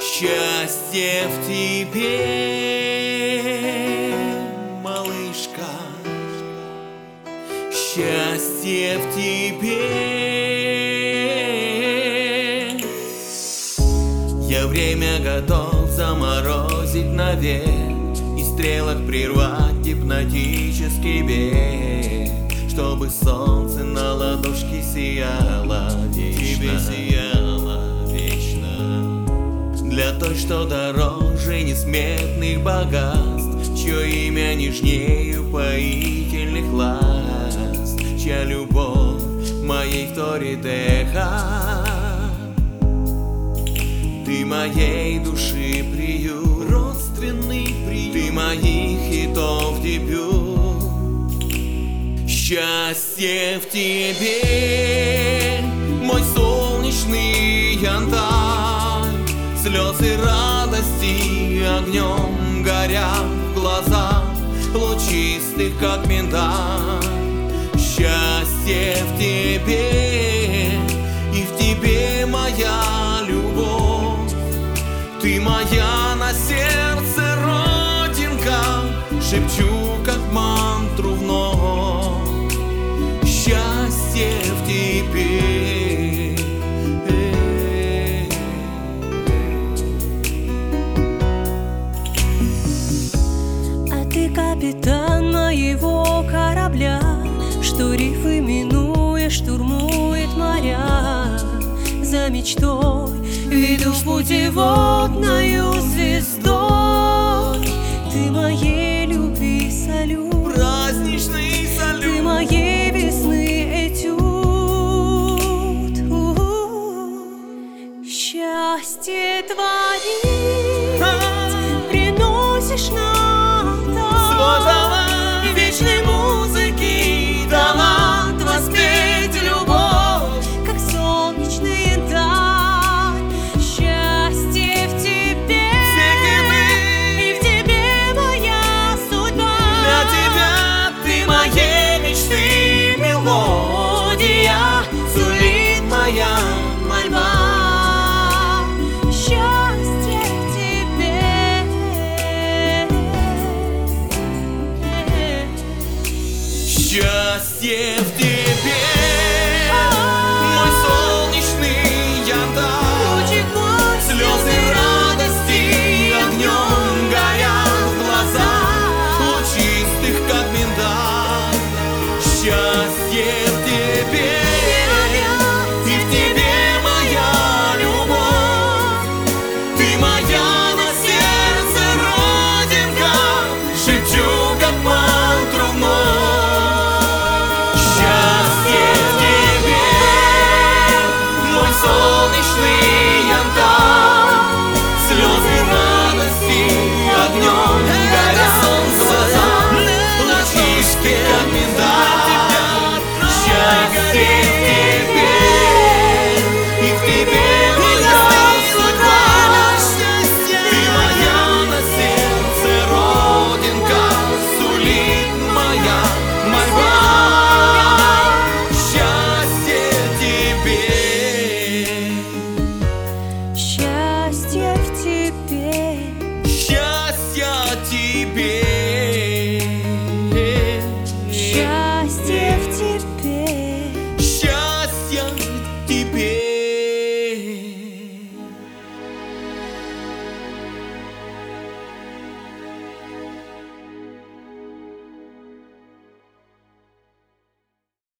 Счастье в тебе, малышка, счастье в тебе. Я время готов заморозить навек и стрелок прервать гипнотический бег, чтобы солнце на ладошке сияло вечно. Тебе сияло вечно. Для той, что дороже несметных богатств, чье имя нежнее упоительных ласт, чья любовь моей вторит эхо. Ты моей души приют, родственный приют, ты моих хитов дебют. Счастье в тебе, мой солнечный янтарь, слезы радости огнем горят в глазах, лучистых как миндаль. Счастье в тебе, и в тебе моя любовь. Ты моя на сердце родинка, шепчу как мантру вновь. Счастье в тебе. А ты капитан моего корабля, что рифы минуя штурмует моря. За мечтой веду в путеводною звездой. Ты моей любви салют, Праздничный салют, ты моей весны этюд. Счастье творить приносишь нам талант вечной музыки, талант воспеть любовь, как солнечный янтарь. Счастье в тебе, и в тебе моя судьба. для тебя ты Моей мечты мелодия, сулит моя мольба. Счастье в тебе. счастье в тебе, мой солнечный янтарь, Лучик мой, слезы радости огнем горят в глазах, лучистых как миндаль. Счастье в тебе, и в тебе моя любовь. Ты моя на сердце родинка, шепчу как мантру вновь. Счастье в тебе, мой солнечный янтарь, слезы радости огнем горят в глазах, лучишки как миндаль. Счастье в тебе, и в тебе моя